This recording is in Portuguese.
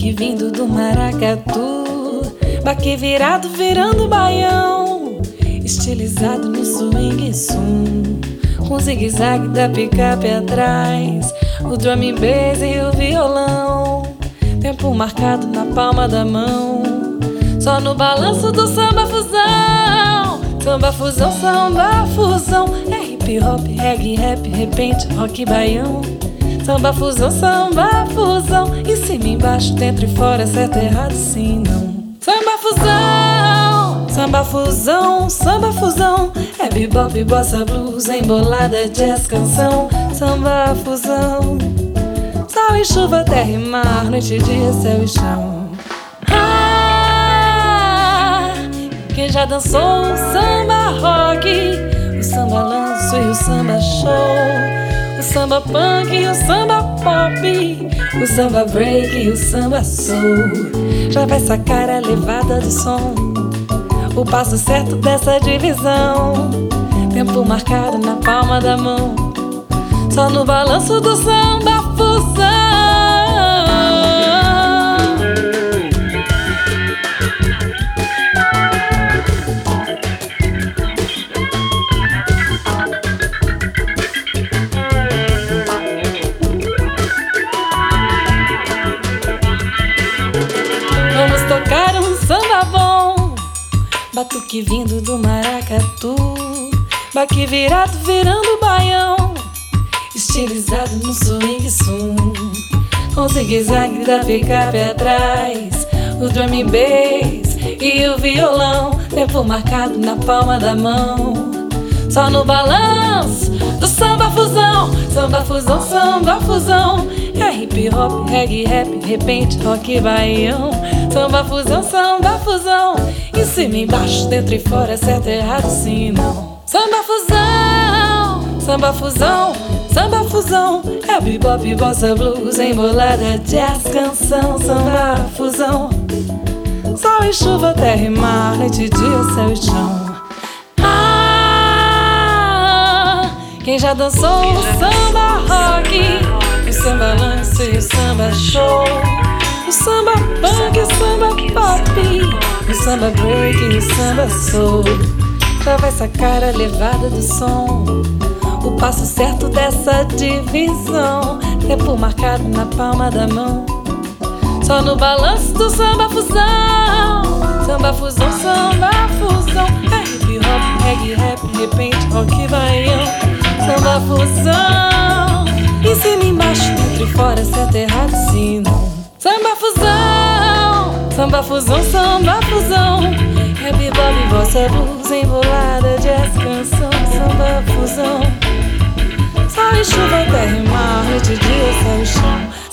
Batuque vindo do maracatu, baque virado virando baião, estilizado no swing sum, com zigue-zague da picape atrás, o drum and bass e o violão, tempo marcado na palma da mão, só no balanço do samba fusão. Samba fusão, samba fusão, é hip hop, reggae, rap, repente, rock baião. Samba fusão, samba fusão, em cima, embaixo, dentro e fora, certo, errado, sim, não. Samba fusão, samba fusão, samba fusão, é bebop, bossa, blues, embolada, jazz, canção. Samba fusão, sol e chuva, terra e mar, noite e dia, céu e chão. Quem já dançou o samba rock, o samba lanço e o samba show, o samba punk e o samba pop, o samba break e o samba soul, já vai sacar a levada do som, o passo certo dessa divisão, tempo marcado na palma da mão, só no balanço do samba fusão. Vamos tocar um samba bom, batuque vindo do maracatu, baque virado virando baião, estilizado no swing sum, com zigue-zague da picape atrás, o drum and bass e o violão, tempo marcado na palma da mão, só no balanço do samba fusão. Samba fusão, samba fusão, é hip hop, reggae, rap, repente, rock baião. Samba fusão, samba fusão, em cima, embaixo, dentro e fora, certo, errado, sim, não. Samba fusão, samba fusão, samba fusão, é bebop, bossa, blues, embolada, jazz, canção. Samba fusão, sol e chuva, terra e mar, noite e dia, céu e chão. Quem já dançou o samba rock, o samba lance e o samba show, o samba punk e o samba pop, o samba break e o samba soul, já vai sacar a levada do som, o passo certo dessa divisão, tempo marcado na palma da mão, só no balanço do samba fusão. Samba fusão, samba fusão, é hip hop, reggae, rap, repente, rock baião. Samba fusão, em cima, embaixo, dentro e fora, certo, errado, sim, não. Samba fusão, samba fusão, samba fusão, é bebop, bossa, blues, embolada, jazz, canção. Samba fusão, sol e chuva, terra e mar, noite e dia, céu e chão.